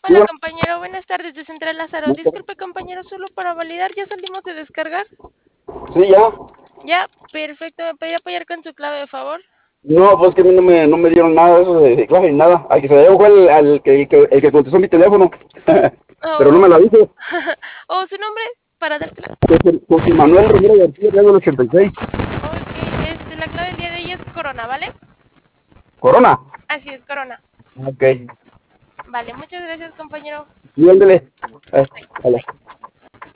Sí, Hola bueno, compañero, buenas tardes de Central Lázaro. Disculpe compañero, solo para validar, ya salimos de descargar. sí, ya. Ya, perfecto, ¿me podría apoyar con su clave de favor? No, pues que a mí no me dieron nada de eso de clave ni nada. Al que se la dio fue el que contestó mi teléfono. Pero no Oh, me la dijo. oh, su nombre para dártela. José Manuel Romero García, de 86. Ok, la clave del día de hoy es Corona, ¿vale? Corona. Así es, Corona. Ok. Vale, muchas gracias compañero. Y ándele. Hola.